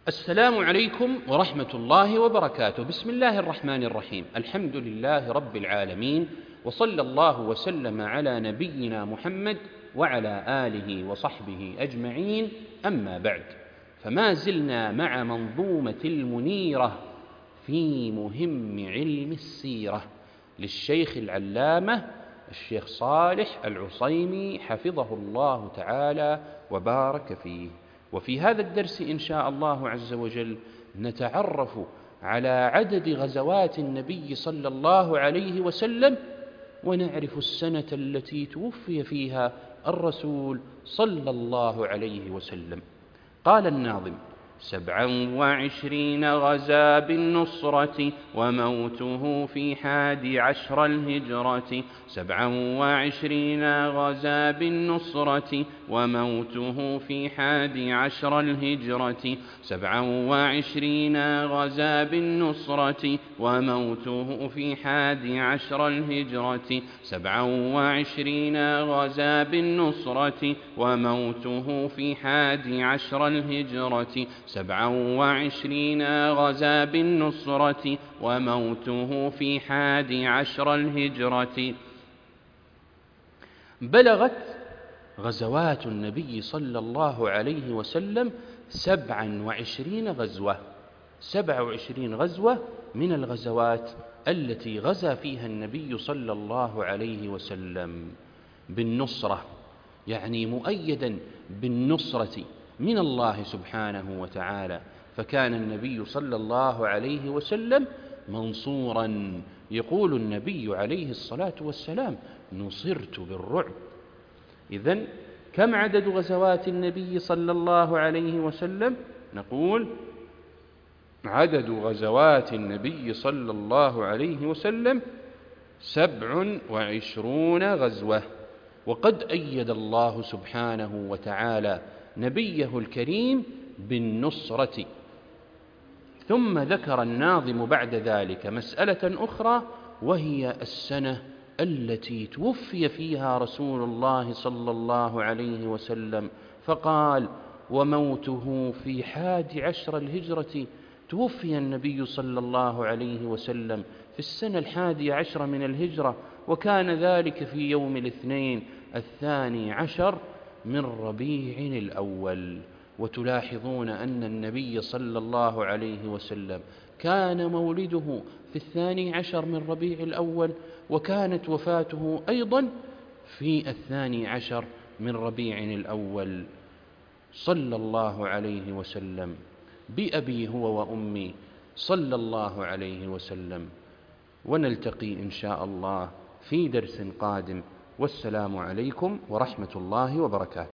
السلام عليكم ورحمة الله وبركاته. بسم الله الرحمن الرحيم. الحمد لله رب العالمين، وصلى الله وسلم على نبينا محمد وعلى آله وصحبه أجمعين. أما بعد، فما زلنا مع منظومة المنيرة في مهم علم السيرة للشيخ العلامة الشيخ صالح العصيمي حفظه الله تعالى وبارك فيه. وفي هذا الدرس إن شاء الله عز وجل نتعرف على عدد غزوات النبي صلى الله عليه وسلم، ونعرف السنة التي توفي فيها الرسول صلى الله عليه وسلم. قال الناظم: 27 غزا بالنصرة وموته في 11 الهجرة. 27 غزا بالنصرة وموته في 11 الهجرة. 27 غزا بالنصرة وموته في 11 الهجرة. 27 غزا بالنصرة وموته في 11 الهجرة. 27 غزا بالنصرة وموته في 11 الهجرة. بلغت غزوات النبي صلى الله عليه وسلم 27 غزوة. 27 غزوة من الغزوات التي غزا فيها النبي صلى الله عليه وسلم بالنصرة، يعني مؤيدا بالنصرة من الله سبحانه وتعالى، فكان النبي صلى الله عليه وسلم منصورا. يقول النبي عليه الصلاة والسلام: نصرت بالرعب. إذن كم عدد غزوات النبي صلى الله عليه وسلم؟ نقول: عدد غزوات النبي صلى الله عليه وسلم 27 غزوة. وقد أيد الله سبحانه وتعالى نبيه الكريم بالنصرة. ثم ذكر الناظم بعد ذلك مسألة أخرى، وهي السنة التي توفي فيها رسول الله صلى الله عليه وسلم، فقال: وموته في 11 الهجرة. توفي النبي صلى الله عليه وسلم في السنة 11 من الهجرة، وكان ذلك في يوم الاثنين 12 من ربيع الأول. وتلاحظون أن النبي صلى الله عليه وسلم كان مولده في 12 من ربيع الأول، وكانت وفاته أيضا في 12 من ربيع الأول، صلى الله عليه وسلم بأبي هو وأمي صلى الله عليه وسلم. ونلتقي إن شاء الله في درس قادم، والسلام عليكم ورحمة الله وبركاته.